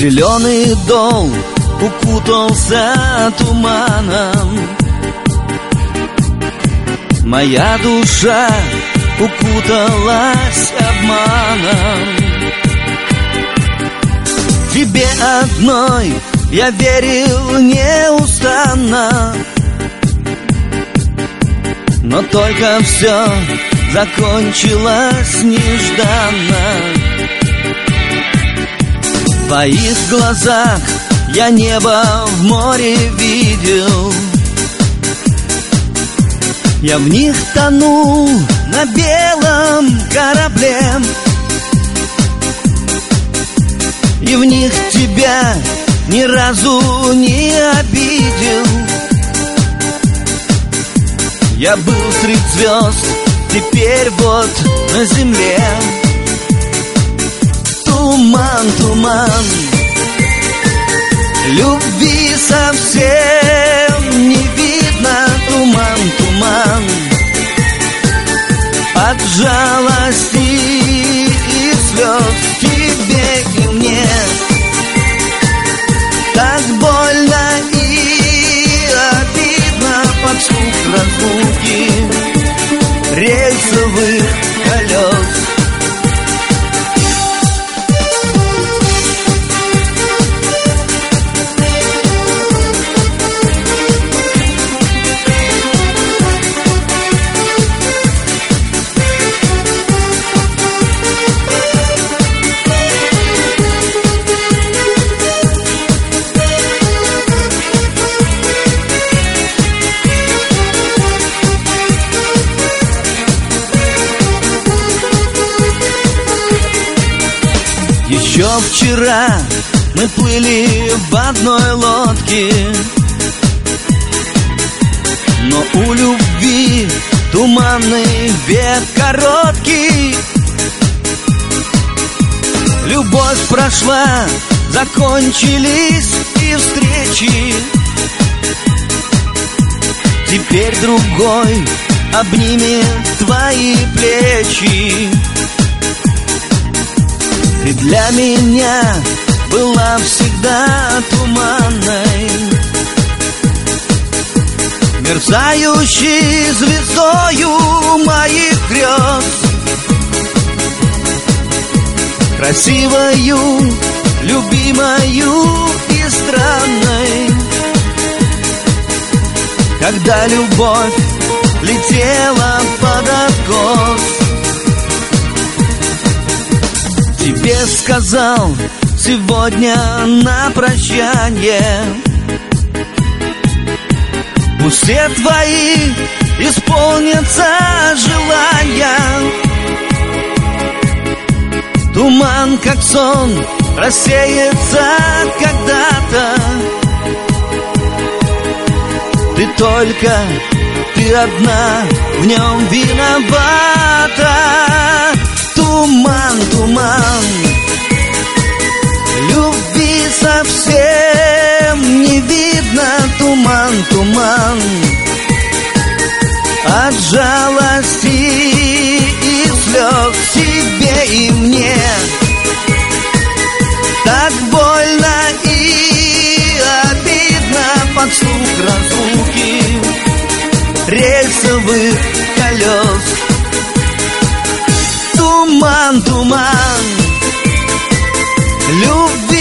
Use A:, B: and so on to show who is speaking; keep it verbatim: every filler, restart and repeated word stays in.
A: Зеленый дол укутался туманом, моя душа укуталась обманом. Тебе одной я верил неустанно, но только все закончилось нежданно. В твоих глазах я небо в море видел, я в них тонул на белом корабле, и в них тебя ни разу не обидел. Я был среди звезд, теперь вот на земле. Туман, туман, любви совсем не видно. Туман, туман, от жалости и слез тебе и мне. Так больно и обидно под звук разлуки рельсовых колес. Еще вчера мы плыли в одной лодке, но у любви туманный век короткий. Любовь прошла, закончились и встречи. Теперь другой обнимет твои плечи. Ты для меня была всегда туманной, мерцающей звездою моих грез, красивою, любимою и странной. Когда любовь летела под откос, тебе сказал сегодня на прощанье: пусть все твои исполнятся желания. Туман, как сон, рассеется когда-то. Ты только, ты одна в нем виновата. Туман, туман, любви совсем не видно. Туман, туман, от жалости и слез тебе и мне. Так больно и обидно под звук разлуки рельсовых колес. Туман, туман, любовь